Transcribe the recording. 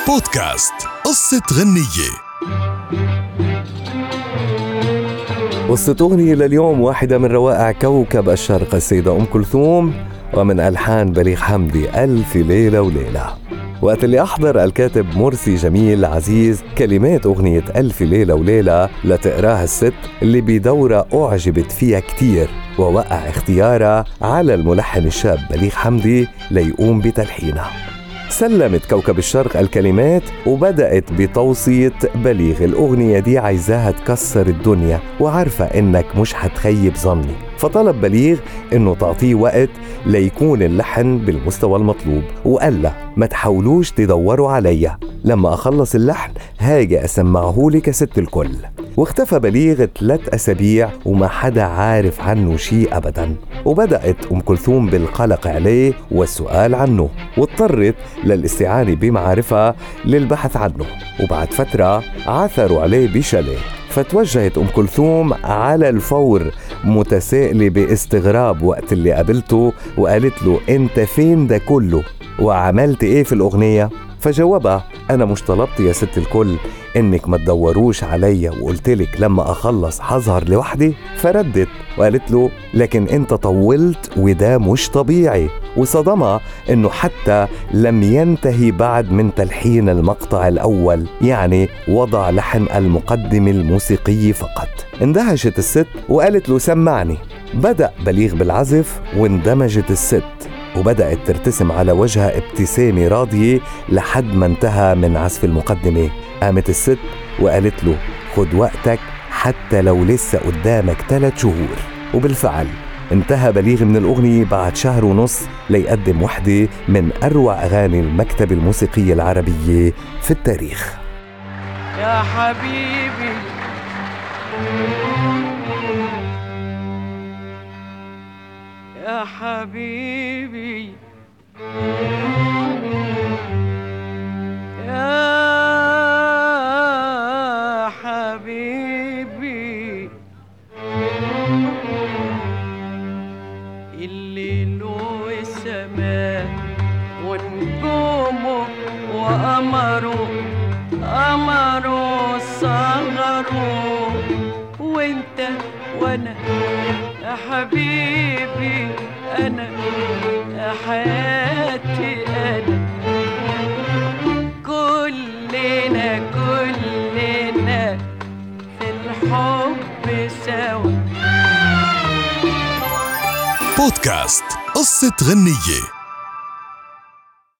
بودكاست قصة غنية. قصة أغنية لليوم واحدة من روائع كوكب الشرق السيدة أم كلثوم، ومن ألحان بليغ حمدي ألف ليلة وليلة. وقت اللي أحضر الكاتب مرسي جميل عزيز كلمات أغنية ألف ليلة وليلة لتقراها الست اللي بدورة أعجبت فيها كتير، ووقع اختيارها على الملحن الشاب بليغ حمدي ليقوم بتلحينها. سلمت كوكب الشرق الكلمات وبدأت بتوصية بليغ: الأغنية دي عايزاها تكسر الدنيا وعارفة إنك مش هتخيب ظني. فطلب بليغ إنه تعطيه وقت ليكون اللحن بالمستوى المطلوب، وقال له: ما تحاولوش تدوروا عليا، لما أخلص اللحن هاجي أسمعهولك يا ست الكل. واختفى بليغ 3 أسابيع وما حدا عارف عنه شيء أبدا. وبدأت أم كلثوم بالقلق عليه والسؤال عنه، واضطرت للاستعانة بمعارفها للبحث عنه. وبعد فترة عثروا عليه بشاليه، فتوجهت أم كلثوم على الفور متسائلة باستغراب وقت اللي قابلته، وقالت له: أنت فين ده كله؟ وعملت إيه في الأغنية؟ فجاوبها: أنا مش طلبت يا ست الكل إنك ما تدوروش عليا، وقلتلك لما أخلص حظهر لوحدي؟ فردت وقالت له: لكن أنت طولت وده مش طبيعي. وصدمها إنه حتى لم ينتهي بعد من تلحين المقطع الأول، يعني وضع لحن المقدم الموسيقي فقط. اندهشت الست وقالت له: سمعني. بدأ بليغ بالعزف واندمجت الست، وبدأت ترتسم على وجهها ابتسامة راضية لحد ما انتهى من عزف المقدمة. قامت الست وقالت له: خد وقتك حتى لو لسه قدامك 3 شهور. وبالفعل انتهى بليغ من الأغنية بعد 1.5 شهر ليقدم وحدة من أروع أغاني المكتبة الموسيقية العربية في التاريخ. يا حبيبي يا حبيبي يا حبيبي، الليل والسماء ونجومه وقمره صغره، وانت وانا يا حبيبي، انا يا حياتي، انا كلنا في الحب سوا. بودكاست قصة غنية.